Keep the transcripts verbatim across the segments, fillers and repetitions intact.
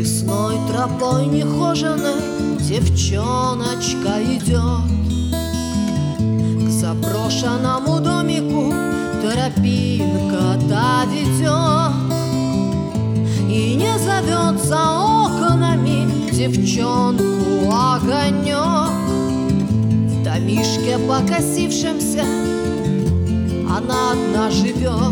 Лесной тропой нехоженой девчоночка идет к заброшенному домику, тропинка та ведет, и не зовет за окнами девчонку огонек. В домишке покосившемся она одна живет,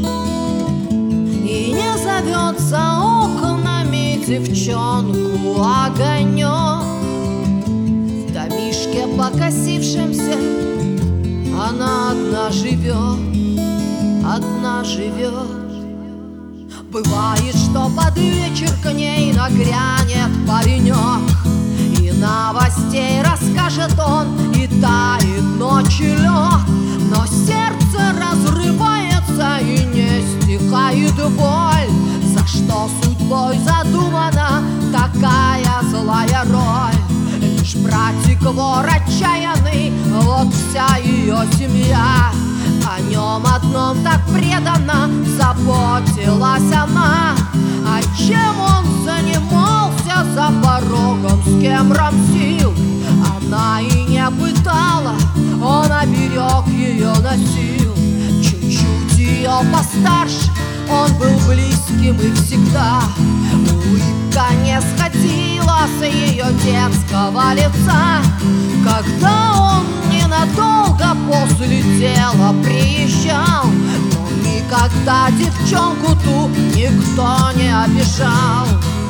и не зовет за окнами девчонку огонек. В домишке покосившемся она одна живет, одна живет. Бывает, что под вечер к ней нагрянет паренек, и новостей расскажет он, и тает ночью лед. Но сердце разрывается, и не стихает боль. За что судьбой задумана такая злая роль? Лишь братик вор отчаянный, вот вся ее семья. О нем одном так преданно заботилась она. А чем он занимался за порогом, с кем ромсил, она и не пытала, он оберег ее, носил. Чуть-чуть ее постарше, он был близким и всегда. Улыбка не сходила с ее детского лица, когда он ненадолго после дела приезжал. Но никогда девчонку ту никто не обижал.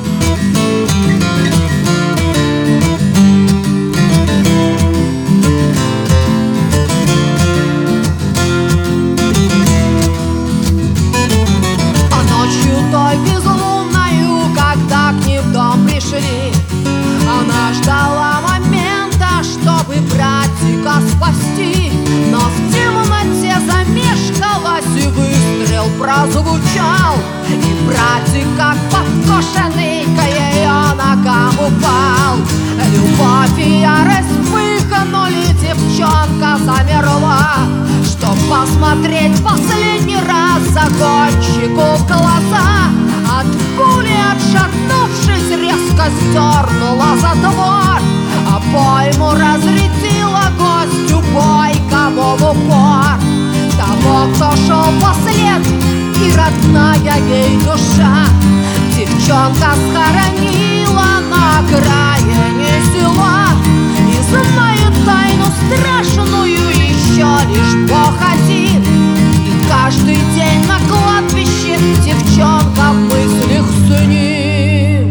А ночью той безлунною, когда к ним в дом пришли, она ждала момента, чтобы братика спасти. Но в темноте замешкалась, и выстрел прозвучал, и братик, как подкошенный, к ее ногам упал. Любовь и ярость вспыхнули, девчонка замерла, чтоб посмотреть последний раз загонщику в глаза. От пули отшатнувшись, резко сдернула затвор, а пойму разрядила гостю бойкому в упор. Того, кто шел послед, и родная ей душа, девчонка схоронила на окраине села. И знает тайну страшную еще лишь Бог один, и каждый день на кладбище девчонка в мыслях с ним.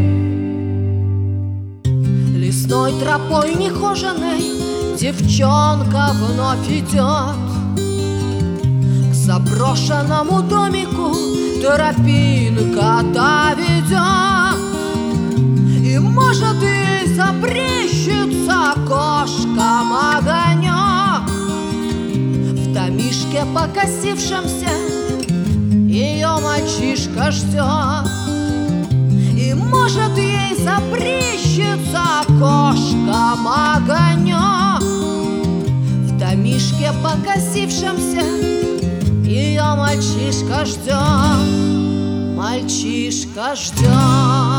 Лесной тропой нехоженой девчонка вновь идет к заброшенному домику, тропинка та ведет. И может ей забрещется окошком огонек. В домишке покосившемся ее мальчишка ждет. И может ей забрещется окошком огонек. В домишке покосившемся ее мальчишка ждет, мальчишка ждет.